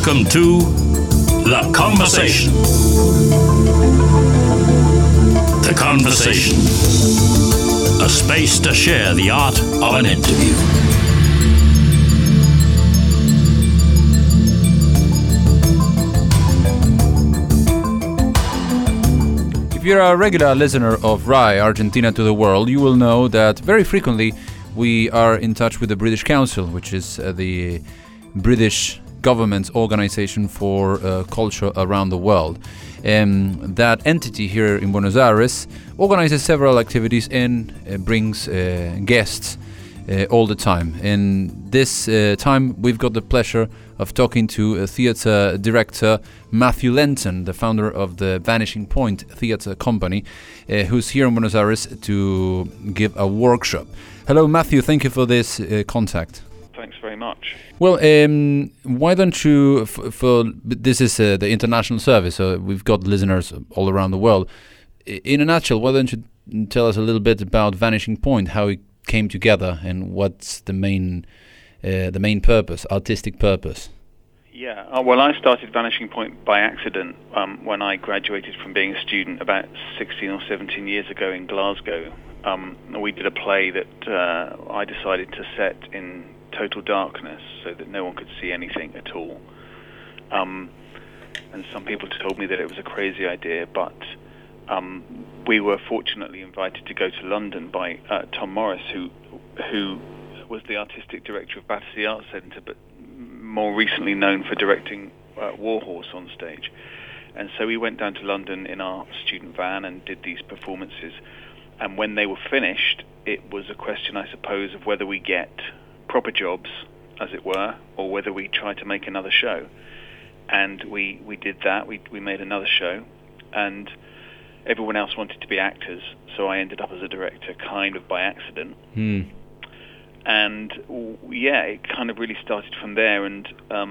Welcome to The Conversation. The Conversation. A space to share the art of an interview. If you're a regular listener of RAI, Argentina to the World, you will know that very frequently we are in touch with the British Council, which is the British government's organization for culture around the world. That entity here in Buenos Aires organizes several activities and brings guests all the time. And this time we've got the pleasure of talking to theatre director Matthew Lenton, the founder of the Vanishing Point Theatre Company, who's here in Buenos Aires to give a workshop. Hello, Matthew. Thank you for this contact. Thanks very much. Well, why don't you, this is the international service, so we've got listeners all around the world. In a nutshell, why don't you tell us a little bit about Vanishing Point, how it came together, and what's the main purpose, artistic purpose? Yeah, well, I started Vanishing Point by accident when I graduated from being a student about 16 or 17 years ago in Glasgow. We did a play that I decided to set in total darkness so that no one could see anything at all. And some people told me that it was a crazy idea, but we were fortunately invited to go to London by Tom Morris, who was the artistic director of Battersea Arts Centre, but more recently known for directing Warhorse on stage. And so we went down to London in our student van and did these performances. And when they were finished, it was a question, I suppose, of whether we get proper jobs, as it were, or whether we try to make another show. And we did that. We made another show, and everyone else wanted to be actors, so I ended up as a director kind of by accident. And yeah, it kind of really started from there, and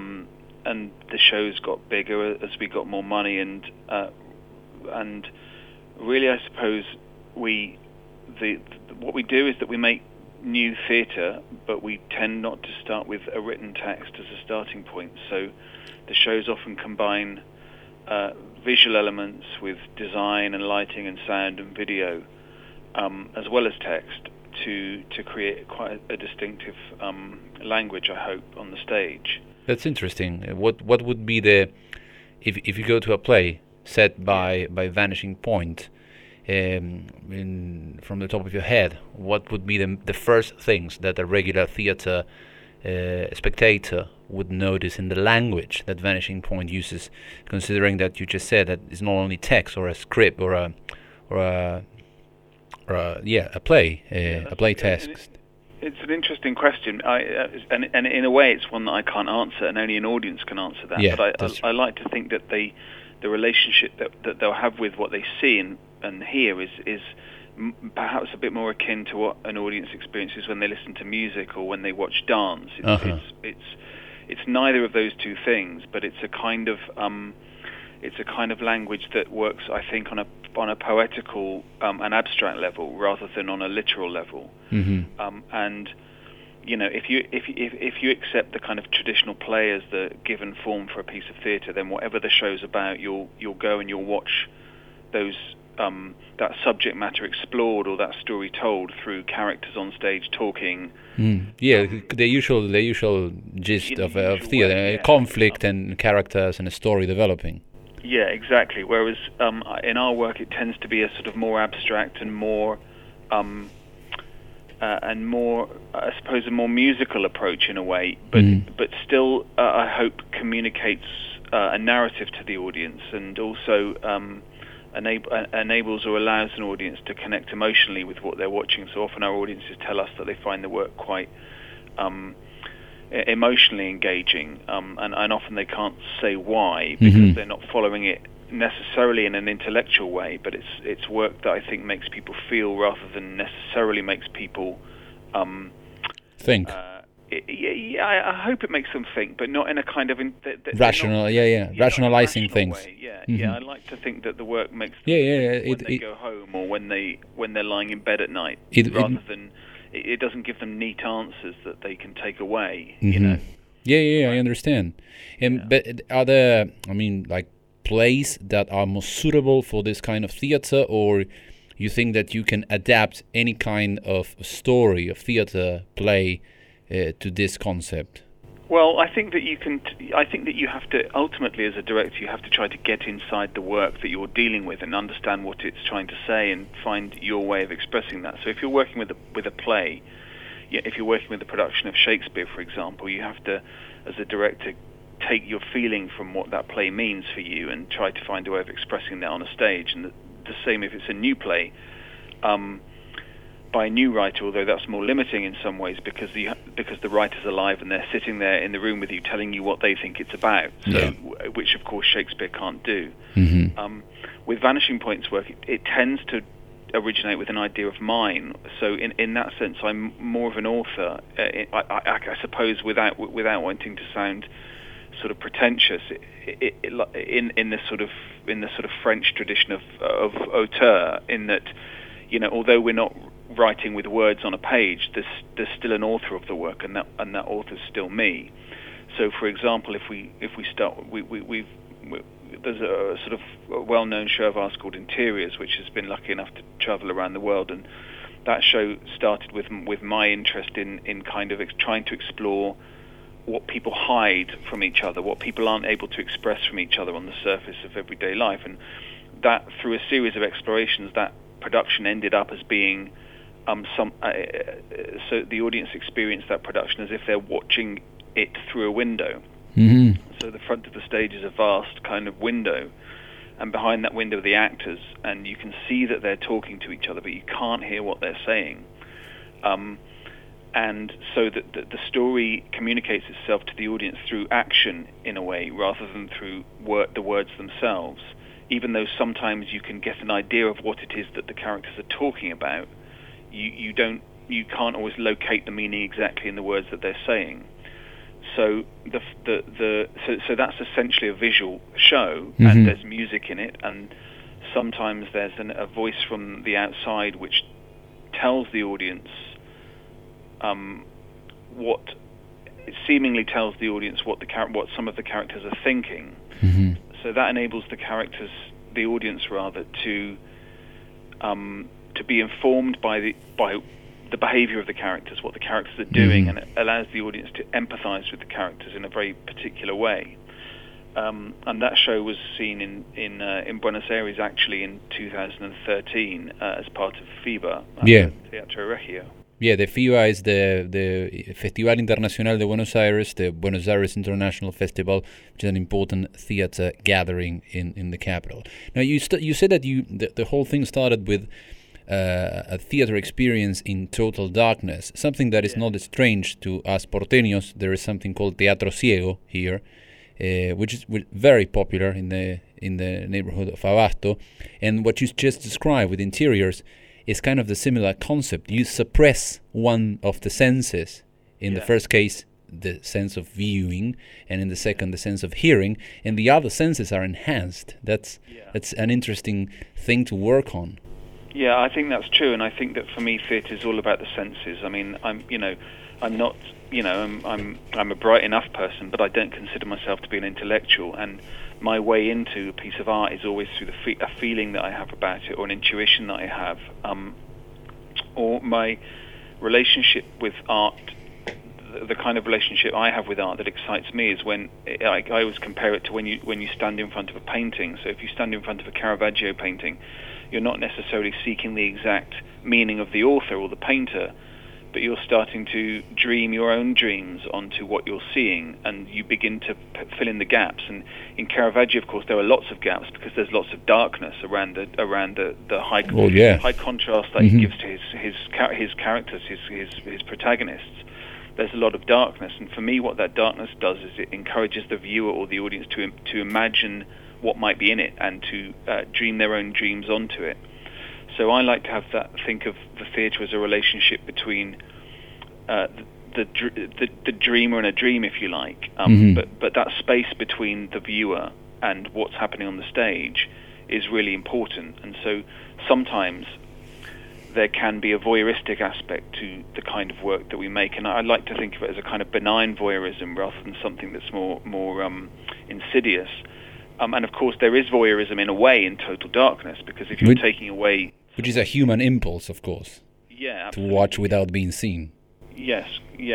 the shows got bigger as we got more money, and really, I suppose what we do is that we make new theatre, but we tend not to start with a written text as a starting point. So the shows often combine visual elements with design and lighting and sound and video, as well as text, to create quite a distinctive language, I hope, on the stage. That's interesting. What would be if you go to a play set by Vanishing Point, from the top of your head, what would be the first things that a regular theatre spectator would notice in the language that Vanishing Point uses, considering that you just said that it's not only text or a script or a play text? It's an interesting question, and in a way it's one that I can't answer, and only an audience can answer that. Yeah, but I like to think that the relationship that they'll have with what they see and hear is perhaps a bit more akin to what an audience experiences when they listen to music or when they watch dance. It's neither of those two things, but it's a kind of language that works, I think, on a poetical and abstract level rather than on a literal level. And you know, if you accept the kind of traditional play as the given form for a piece of theatre, then whatever the show's about, you'll go and you'll watch those that subject matter explored or that story told through characters on stage talking. The usual gist of theatre, conflict and characters and a story developing. Yeah, exactly. Whereas in our work, it tends to be a sort of more abstract and more, I suppose, a more musical approach in a way, but still, I hope, communicates a narrative to the audience, and also enables or allows an audience to connect emotionally with what they're watching. So often our audiences tell us that they find the work quite emotionally engaging, and often they can't say why, because they're not following it necessarily in an intellectual way, but it's work that I think makes people feel rather than necessarily makes people think. I hope it makes them think, but not in a kind of rational, rationalizing things. I like to think that the work makes them think when they go home or when they're lying in bed at night, rather than it doesn't give them neat answers that they can take away. You know. Yeah, I understand. And but are there, I mean, like plays that are more suitable for this kind of theater, or you think that you can adapt any kind of story, of theater play, to this concept? Well, I think that you can. I think that you have to ultimately, as a director, you have to try to get inside the work that you're dealing with and understand what it's trying to say and find your way of expressing that. So, if you're working with a play, if you're working with the production of Shakespeare, for example, you have to, as a director, take your feeling from what that play means for you and try to find a way of expressing that on a stage. And the same if it's a new play. By a new writer, although that's more limiting in some ways because the writer's alive and they're sitting there in the room with you telling you what they think it's about, which of course Shakespeare can't do. Mm-hmm. With Vanishing Point's work, it tends to originate with an idea of mine. So in that sense, I'm more of an author. I suppose without wanting to sound sort of pretentious, in this sort of French tradition of auteur, in that, you know, although we're not writing with words on a page, there's still an author of the work, and that author's still me. So, for example, if we start, there's a sort of well-known show of ours called Interiors, which has been lucky enough to travel around the world, and that show started with my interest in kind of trying to explore what people hide from each other, what people aren't able to express from each other on the surface of everyday life, and that through a series of explorations, that production ended up as being so the audience experienced that production as if they're watching it through a window. Mm-hmm. So the front of the stage is a vast kind of window, and behind that window are the actors, and you can see that they're talking to each other, but you can't hear what they're saying. And so that the story communicates itself to the audience through action in a way, rather than through the words themselves. Even though sometimes you can get an idea of what it is that the characters are talking about, you can't always locate the meaning exactly in the words that they're saying. So so that's essentially a visual show, mm-hmm. and there's music in it, and sometimes there's a voice from the outside which tells the audience what seemingly tells the audience what some of the characters are thinking. Mm-hmm. So that enables the audience rather, to be informed by the behavior of the characters, what the characters are doing, mm-hmm. and it allows the audience to empathize with the characters in a very particular way. And that show was seen in Buenos Aires actually in 2013 as part of FIBA, Teatro Regio. Yeah, the FIBA is the Festival Internacional de Buenos Aires, the Buenos Aires International Festival, which is an important theater gathering in the capital. Now, you said that the whole thing started with a theater experience in total darkness, something that is not strange to us porteños. There is something called Teatro Ciego here, which is very popular in the neighborhood of Abasto, and what you just described with Interiors is kind of the similar concept. You suppress one of the senses. In the first case, the sense of viewing, and in the second, the sense of hearing, and the other senses are enhanced. That's an interesting thing to work on. Yeah, I think that's true, and I think that for me, theatre is all about the senses. I mean, I'm a bright enough person, but I don't consider myself to be an intellectual, and my way into a piece of art is always through a feeling that I have about it, or an intuition that I have, or my relationship with art. The kind of relationship I have with art that excites me is when I always compare it to when you stand in front of a painting. So if you stand in front of a Caravaggio painting, you're not necessarily seeking the exact meaning of the author or the painter, but you're starting to dream your own dreams onto what you're seeing, and you begin to fill in the gaps. And in Caravaggio, of course, there are lots of gaps because there's lots of darkness around the high contrast that he gives to his characters, his protagonists. There's a lot of darkness, and for me, what that darkness does is it encourages the viewer or the audience to imagine what might be in it and to dream their own dreams onto it. So I like to think of the theatre as a relationship between the dreamer and a dream, if you like. But that space between the viewer and what's happening on the stage is really important. And so sometimes there can be a voyeuristic aspect to the kind of work that we make, and I like to think of it as a kind of benign voyeurism rather than something that's more insidious. And of course, there is voyeurism in a way in Total Darkness, because if you're taking away... Which is a human impulse, of course. Yeah, absolutely. To watch without being seen. Yes.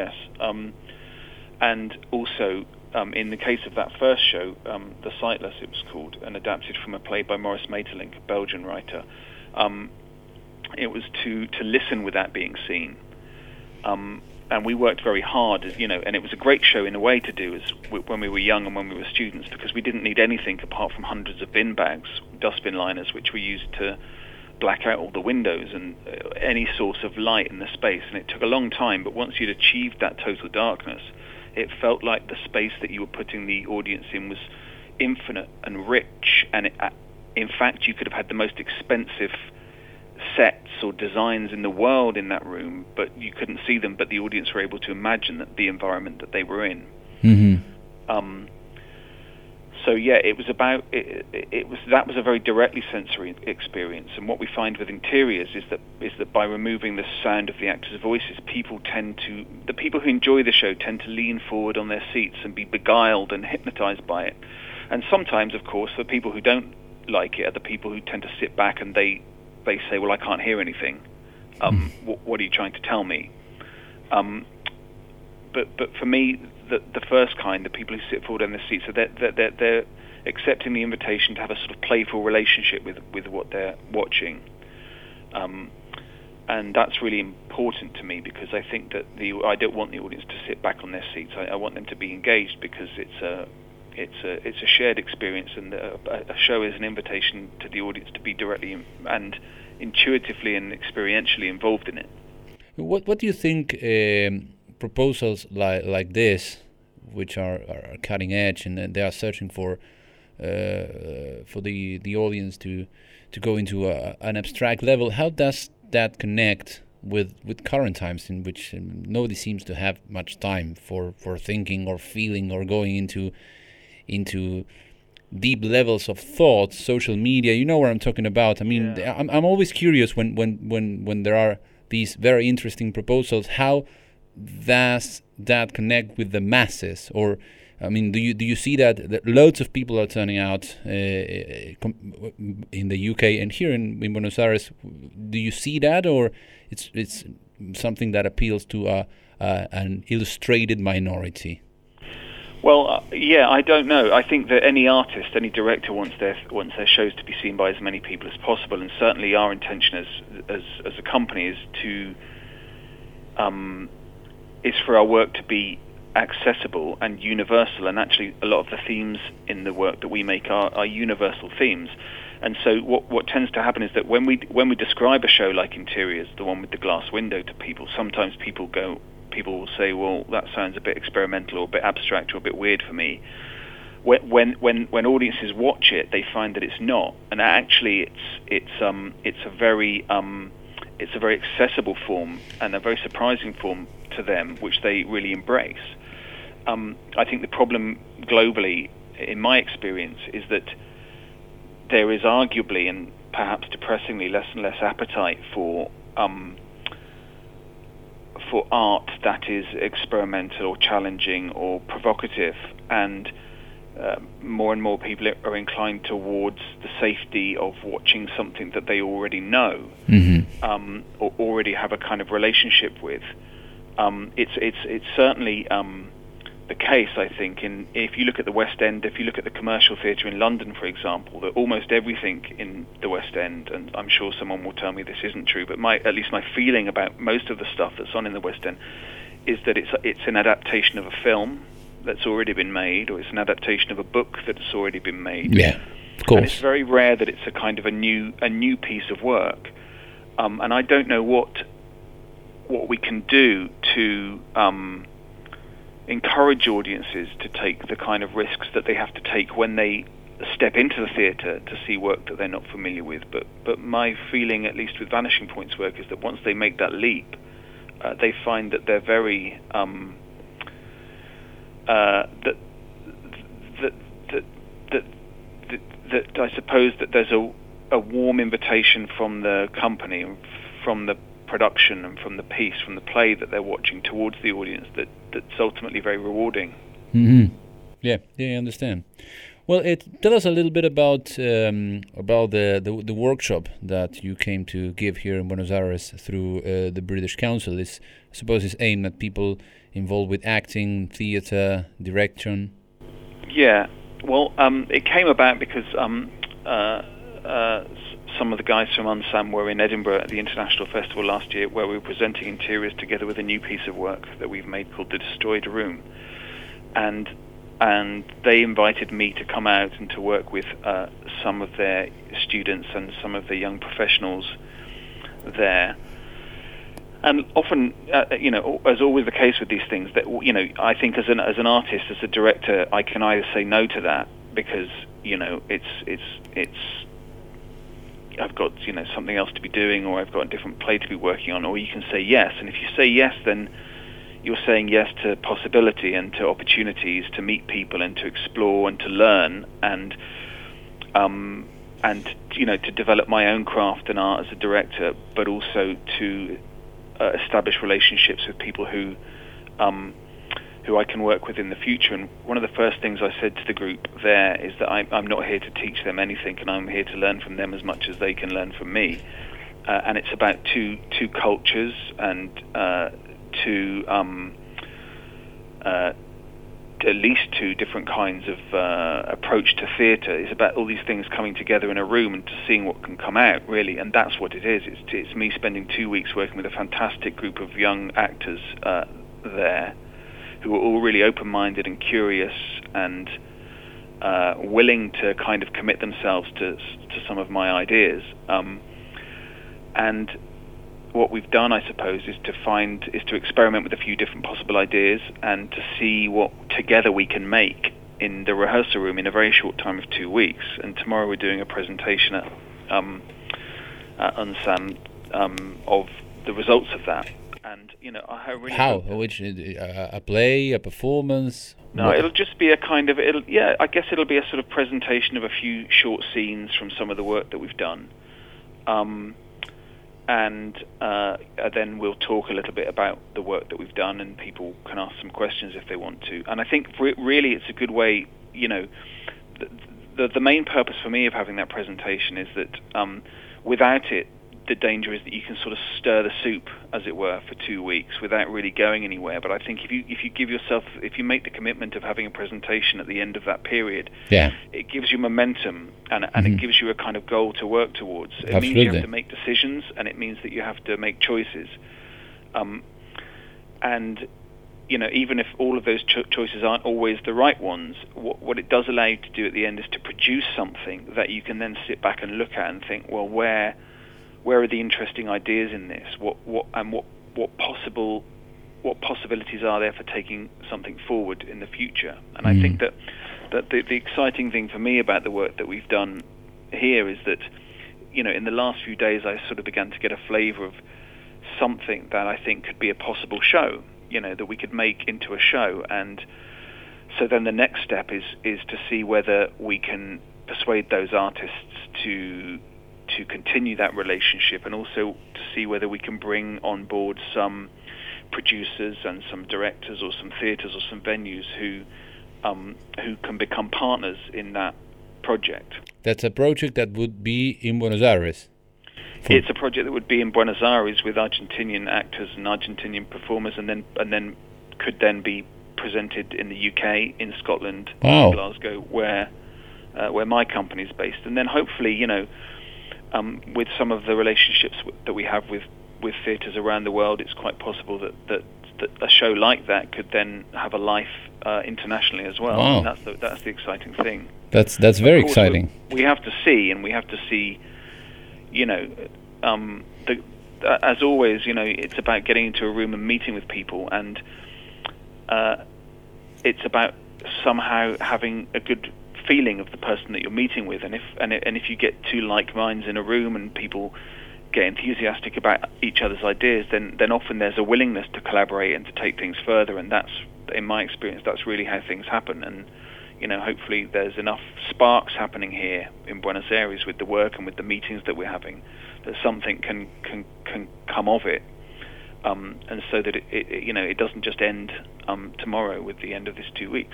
And also, in the case of that first show, The Sightless it was called, and adapted from a play by Maurice Maeterlinck, a Belgian writer, it was to listen without being seen. And we worked very hard, and it was a great show in a way to do when we were young and when we were students, because we didn't need anything apart from hundreds of bin bags, dustbin liners, which we used to black out all the windows and any source of light in the space. And it took a long time, but once you'd achieved that total darkness, it felt like the space that you were putting the audience in was infinite and rich, and in fact you could have had the most expensive sets or designs in the world in that room, but you couldn't see them, but the audience were able to imagine the environment that they were in. Mm-hmm. So yeah, it was about that was a very directly sensory experience. And what we find with interiors is that by removing the sound of the actors' voices, the people who enjoy the show tend to lean forward on their seats and be beguiled and hypnotized by it. And sometimes, of course, the people who don't like it are the people who tend to sit back and they say, well, I can't hear anything. What are you trying to tell me? But for me, the first kind, the people who sit forward on their seats, so they're accepting the invitation to have a sort of playful relationship with what they're watching, and that's really important to me, because I think that I don't want the audience to sit back on their seats. I want them to be engaged, because it's a shared experience, and a show is an invitation to the audience to be directly and intuitively and experientially involved in it. What do you think? Proposals like this, which are cutting edge, and they are searching for the audience to go into an abstract level. How does that connect with current times, in which nobody seems to have much time for thinking or feeling or going into deep levels of thought? Social media, you know what I'm talking about. I mean, yeah. I'm always curious when there are these very interesting proposals, how does that connect with the masses? Or, I mean, do you see that loads of people are turning out in the UK and here in Buenos Aires? Do you see that, or it's something that appeals to an illustrated minority? Well, yeah, I don't know. I think that any artist, any director wants their shows to be seen by as many people as possible, and certainly our intention as a company is for our work to be accessible and universal. And actually, a lot of the themes in the work that we make are universal themes. And so what tends to happen is that when we describe a show like Interiors, the one with the glass window, to people, sometimes people will say, well, that sounds a bit experimental or a bit abstract or a bit weird for me. When audiences watch it, they find that it's not, and actually it's a very accessible form and a very surprising form to them, which they really embrace. I think the problem globally, in my experience, is that there is arguably and perhaps depressingly less and less appetite for art that is experimental or challenging or provocative, and more and more people are inclined towards the safety of watching something that they already know, or already have a kind of relationship with. It's certainly the case, I think, if you look at the West End, if you look at the Commercial Theatre in London, for example, that almost everything in the West End, and I'm sure someone will tell me this isn't true, but at least my feeling about most of the stuff that's on in the West End is that it's an adaptation of a film that's already been made, or it's an adaptation of a book that's already been made. Yeah, of course. And it's very rare that it's a kind of a new piece of work. And I don't know what we can do to encourage audiences to take the kind of risks that they have to take when they step into the theatre to see work that they're not familiar with. But my feeling, at least with Vanishing Point's work, is that once they make that leap, they find that they're very that I suppose that there's a warm invitation from the company, from the production and from the piece, from the play that they're watching towards the audience that's ultimately very rewarding. Mm-hmm. Yeah, I understand. Well, tell us a little bit about the workshop that you came to give here in Buenos Aires through the British Council. I suppose it's aimed at people involved with acting, theatre, direction. Yeah, well, it came about because some of the guys from UNSAM were in Edinburgh at the International Festival last year, where we were presenting interiors together with a new piece of work that we've made called The Destroyed Room. And they invited me to come out and to work with some of their students and some of the young professionals there. And often, as always the case with these things, that I think as an artist, as a director, I can either say no to that because it's I've got something else to be doing, or I've got a different play to be working on, or you can say yes. And if you say yes, then you're saying yes to possibility and to opportunities to meet people and to explore and to learn and to develop my own craft and art as a director, but also to establish relationships with people who I can work with in the future. And one of the first things I said to the group there is that I'm not here to teach them anything, and I'm here to learn from them as much as they can learn from me. And it's about two cultures and at least two different kinds of approach to theatre. It's about all these things coming together in a room and seeing what can come out, really. And that's what it is. It's me spending 2 weeks working with a fantastic group of young actors there, who are all really open-minded and curious and willing to kind of commit themselves to some of my ideas. And what we've done, I suppose, is to experiment with a few different possible ideas and to see what together we can make in the rehearsal room in a very short time of 2 weeks. And tomorrow we're doing a presentation at UNSAM of the results of that. And I really which a play, a performance? No, it'll just be a kind of I guess it'll be a sort of presentation of a few short scenes from some of the work that we've done. And then we'll talk a little bit about the work that we've done, and people can ask some questions if they want to. And I think really it's a good way, the main purpose for me of having that presentation is that without it, the danger is that you can sort of stir the soup, as it were, for 2 weeks without really going anywhere. But I think if you make the commitment of having a presentation at the end of that period, it gives you momentum and it gives you a kind of goal to work towards. It Absolutely. means you have to make decisions, and it means that you have to make choices. And even if all of those choices aren't always the right ones, what it does allow you to do at the end is to produce something that you can then sit back and look at and think, well, where are the interesting ideas in this? What possibilities are there for taking something forward in the future? And I think that the exciting thing for me about the work that we've done here is that, in the last few days I sort of began to get a flavour of something that I think could be a possible show, that we could make into a show. And so then the next step is to see whether we can persuade those artists to continue that relationship, and also to see whether we can bring on board some producers and some directors or some theatres or some venues who can become partners in that project. That's a project that would be in Buenos Aires. It's a project that would be in Buenos Aires with Argentinian actors and Argentinian performers, and then could then be presented in the UK, in Scotland, in Glasgow, where my company is based, and then hopefully, with some of the relationships that we have with theatres around the world, it's quite possible that a show like that could then have a life internationally as well. Wow. And that's the exciting thing. That's very exciting. We have to see, as always, it's about getting into a room and meeting with people, and it's about somehow having a good feeling of the person that you're meeting with, and if you get two like minds in a room and people get enthusiastic about each other's ideas, then often there's a willingness to collaborate and to take things further, and that's, in my experience, that's really how things happen. And hopefully there's enough sparks happening here in Buenos Aires with the work and with the meetings that we're having, something can come of it, and so that it doesn't just end tomorrow with the end of this 2 weeks.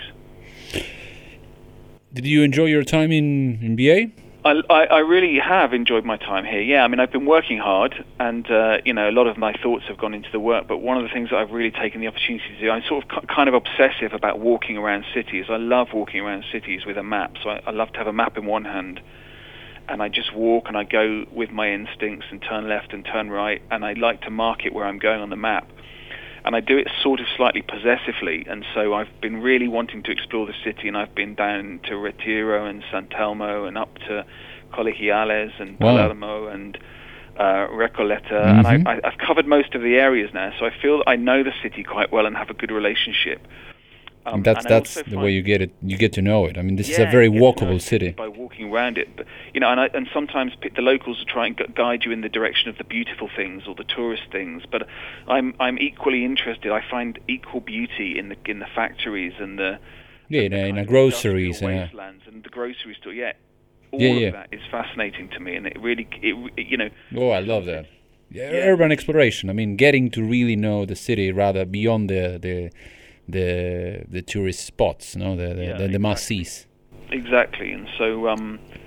Did you enjoy your time in BA? I really have enjoyed my time here. Yeah, I mean, I've been working hard, and a lot of my thoughts have gone into the work. But one of the things that I've really taken the opportunity to do, I'm sort of kind of obsessive about walking around cities. I love walking around cities with a map. So I love to have a map in one hand, and I just walk and I go with my instincts and turn left and turn right, and I like to mark it where I'm going on the map. And I do it sort of slightly possessively, and so I've been really wanting to explore the city, and I've been down to Retiro and San Telmo and up to Colegiales and Palermo and Recoleta, and I've covered most of the areas now, so I feel that I know the city quite well and have a good relationship. That's the way you get it. You get to know it. I mean, this is a very walkable city. By walking around it, but and sometimes the locals will try and guide you in the direction of the beautiful things or the tourist things. But I'm equally interested. I find equal beauty in the factories and the in the groceries and wastelands and the grocery store. Yeah, all of that is fascinating to me, and it really Oh, I love that. Urban exploration. I mean, getting to really know the city rather beyond the tourist spots, the must-sees. Exactly, and so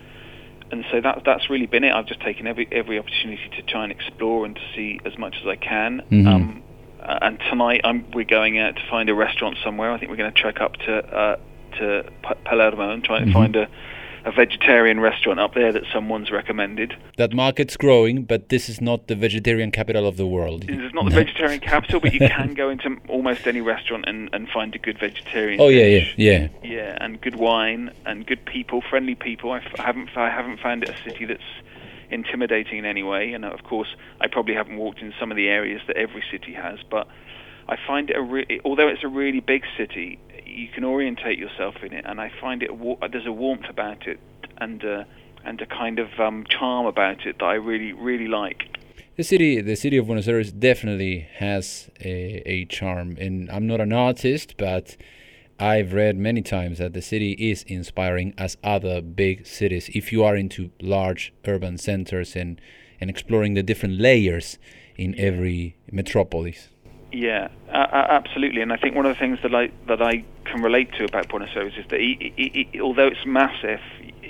that's really been it. I've just taken every opportunity to try and explore and to see as much as I can. And tonight we're going out to find a restaurant somewhere. I think we're going to trek up to Palermo and try and find a vegetarian restaurant up there that someone's recommended. That market's growing, but this is not the vegetarian capital of the world. This is not the vegetarian capital, but you can go into almost any restaurant and find a good vegetarian dish. Yeah, and good wine and good people, friendly people. I haven't found it a city that's intimidating in any way, and of course I probably haven't walked in some of the areas that every city has, but I find it although it's a really big city, you can orientate yourself in it, and I find there's a warmth about it and a kind of charm about it that I really, really like. The city of Buenos Aires definitely has a charm, and I'm not an artist, but I've read many times that the city is inspiring as other big cities. If you are into large urban centers and exploring the different layers in every metropolis. Yeah, absolutely. And I think one of the things that I can relate to about Buenos Aires is that although it's massive,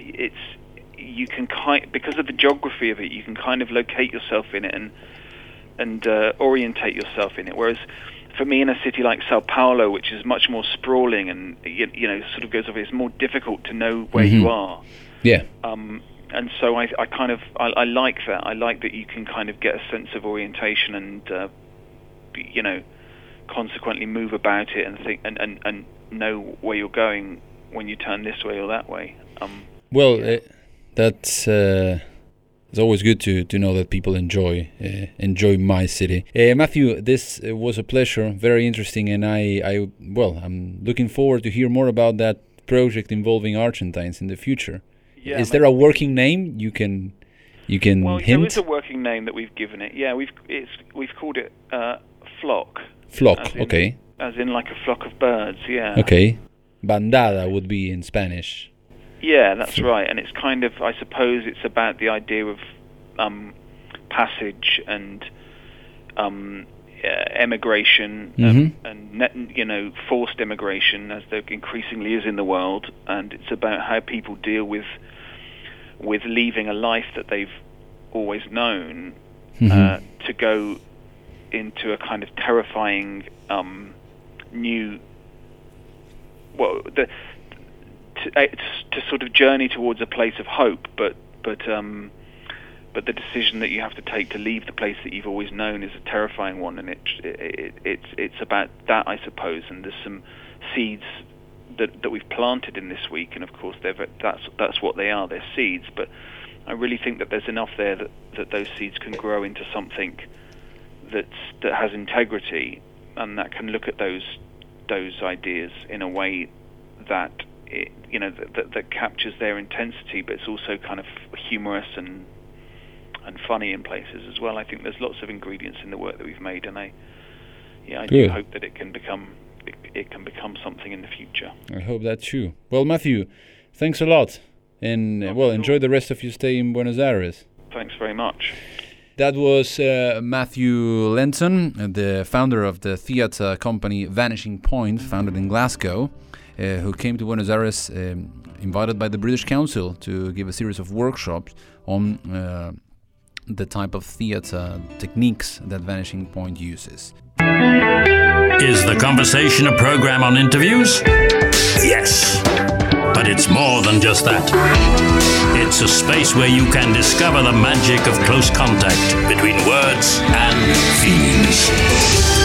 you can because of the geography of it, you can kind of locate yourself in it and orientate yourself in it. Whereas for me, in a city like Sao Paulo, which is much more sprawling and sort of goes over, it's more difficult to know where you are. Yeah. And so I like that. I like that you can kind of get a sense of orientation and consequently move about it and think and know where you're going when you turn this way or that way. That's it's always good to know that people enjoy my city. Matthew, this was a pleasure, very interesting, and I'm looking forward to hear more about that project involving Argentines in the future. Yeah, is there a working name you can hint? There is a working name that we've given it. Yeah, we've called it Flock. Flock, okay. As in like a flock of birds, yeah. Okay. Bandada would be in Spanish. Yeah, that's right. And it's kind of, I suppose, it's about the idea of passage and emigration and forced immigration, as there increasingly is in the world. And it's about how people deal with leaving a life that they've always known to go into a kind of terrifying new, to sort of journey towards a place of hope, but the decision that you have to take to leave the place that you've always known is a terrifying one, and it's about that, I suppose. And there's some seeds that we've planted in this week, and of course that's what they are, they're seeds. But I really think that there's enough there that those seeds can grow into something that has integrity, and that can look at those ideas in a way that that captures their intensity, but it's also kind of humorous and funny in places as well. I think there's lots of ingredients in the work that we've made, and I do hope that it can become something in the future. I hope that too. Well, Matthew, thanks a lot, and enjoy the rest of your stay in Buenos Aires. Thanks very much. That was Matthew Lenton, the founder of the theatre company Vanishing Point, founded in Glasgow, who came to Buenos Aires invited by the British Council to give a series of workshops on the type of theatre techniques that Vanishing Point uses. Is The Conversation a program on interviews? Yes. But it's more than just that. It's a space where you can discover the magic of close contact between words and feelings.